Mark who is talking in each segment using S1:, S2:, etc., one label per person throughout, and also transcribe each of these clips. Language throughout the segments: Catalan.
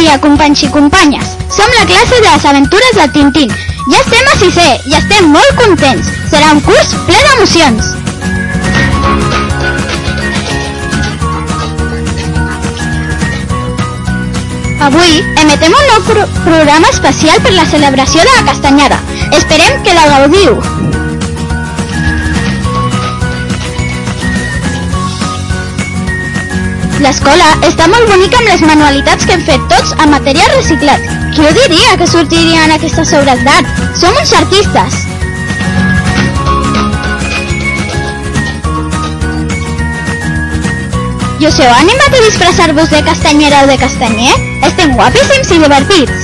S1: dia, companys i companyes. Som la classe de les aventures de Tintín. Ja estem a 6è i estem molt contents. Serà un curs ple d'emocions. Avui emetem un nou programa especial per la celebració de la Castanyada. Esperem que la gaudiu. L'escola està molt bonica amb les manualitats que hem fet tots amb material reciclat. Qui ho diria que sortirien aquestes obres d'art? Som uns artistes! I us heu animat a disfressar-vos de castanyera o de castanyer? Estem guapíssims i divertits!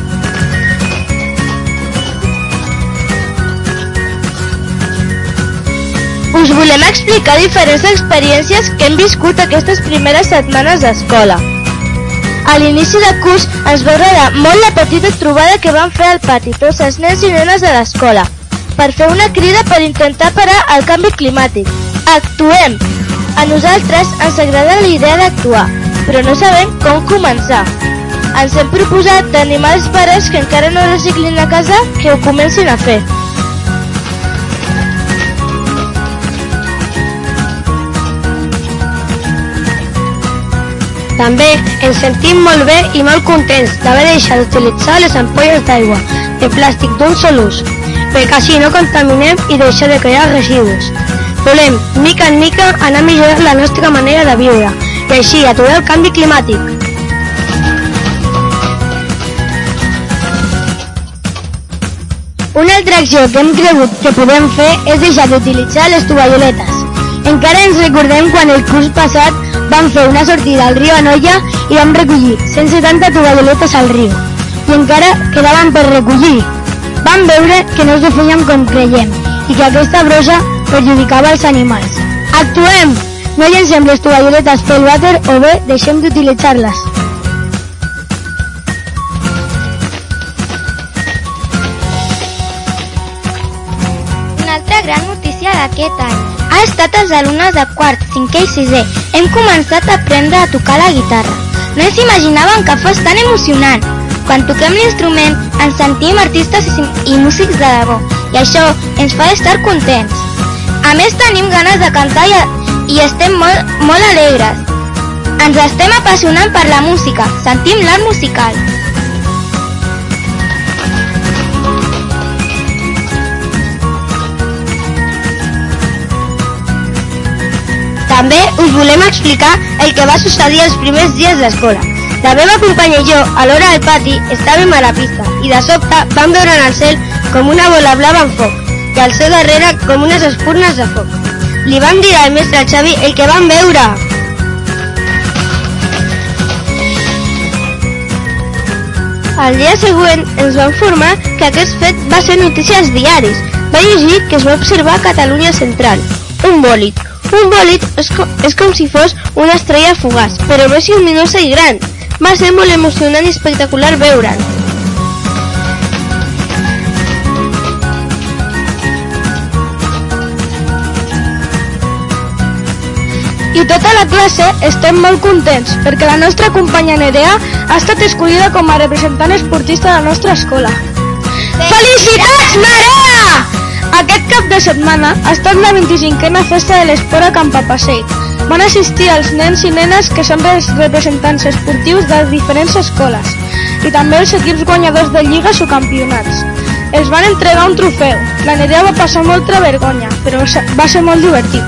S2: Us volem explicar diferents experiències que hem viscut aquestes primeres setmanes d'escola. A l'inici de curs ens va agradar molt la petita trobada que vam fer al pati tots els nens i nenes de l'escola per fer una crida per intentar parar el canvi climàtic. Actuem! A nosaltres ens agrada la idea d'actuar, però no sabem com començar. Ens hem proposat d'animar els pares que encara no reciclin a casa que ho comencin a fer.
S3: També ens sentim molt bé i molt contents d'haver deixat d'utilitzar les ampolles d'aigua de plàstic d'un sol ús, perquè així no contaminem i deixar de crear residus. Volem, mica en mica, anar millorant la nostra manera de viure i així aturar el canvi climàtic. Una altra acció que hem cregut que podem fer és deixar d'utilitzar les tovalloletes. Encara ens recordem quan el curs passat vam fer una sortida al riu Anoia i vam recollir 170 tovalloletes al riu. I encara quedaven per recollir. Vam veure que no es feien com creiem i que aquesta brossa perjudicava els animals. Actuem! No llencem les tovalloletes pel vàter o bé deixem d'utilitzar-les.
S1: Una altra gran notícia d'aquest any ha estat els alumnes de quart, 5è i 6è. Hem començat a aprendre a tocar la guitarra. No ens imaginàvem que fos tan emocionant. Quan toquem l'instrument ens sentim artistes i músics de debò, i això ens fa estar contents. A més tenim ganes de cantar i estem molt alegres. Ens estem apassionant per la música, sentim l'art musical.
S2: També us volem explicar el que va succeir els primers dies d'escola. La meva companya i jo, a l'hora del pati, estàvem a la pista i de sobte vam veure en el cel com una bola blava en foc i al seu darrere com unes espurnes de foc. Li vam dir al mestre Xavi el que vam veure. El dia següent ens va informar que aquest fet va ser notícia als diaris. Va llegir que es va observar a Catalunya Central un bòlid. Un bòlid és com si fos una estrella fugaç, però més lluminosa i gran. Va ser molt emocionant i espectacular veure'n. I tota la classe estem molt contents perquè la nostra companya Nerea ha estat escollida com a representant esportista de la nostra escola. Felicitats, Nerea! Aquest cap de setmana ha estat la 25a festa de l'esport a Campapasseig. Van assistir els nens i nenes que són els representants esportius de diferents escoles i també els equips guanyadors de lligues o campionats. Els van entregar un trofeu. La Nerea va passar molta vergonya, però va ser molt divertit.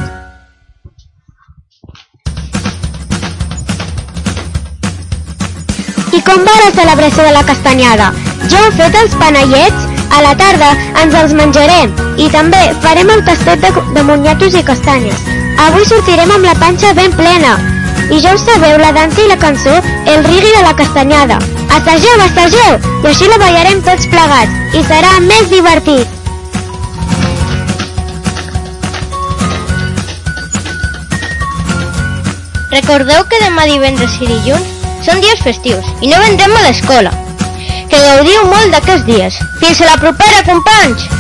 S3: I com va la celebració de la castanyada? Ja heu fet els panellets? A la tarda ens els menjarem i també farem el tastet de moniatos i castanyes. Avui sortirem amb la panxa ben plena. I ja ho sabeu, la dansa i la cançó, el rigui de la castanyada. Assageu, assageu! I així la ballarem tots plegats i serà més divertit.
S2: Recordeu que demà divendres i dilluns són dies festius i no vendrem a l'escola. Que gaudiu molt d'aquests dies. Fins a la propera, companys!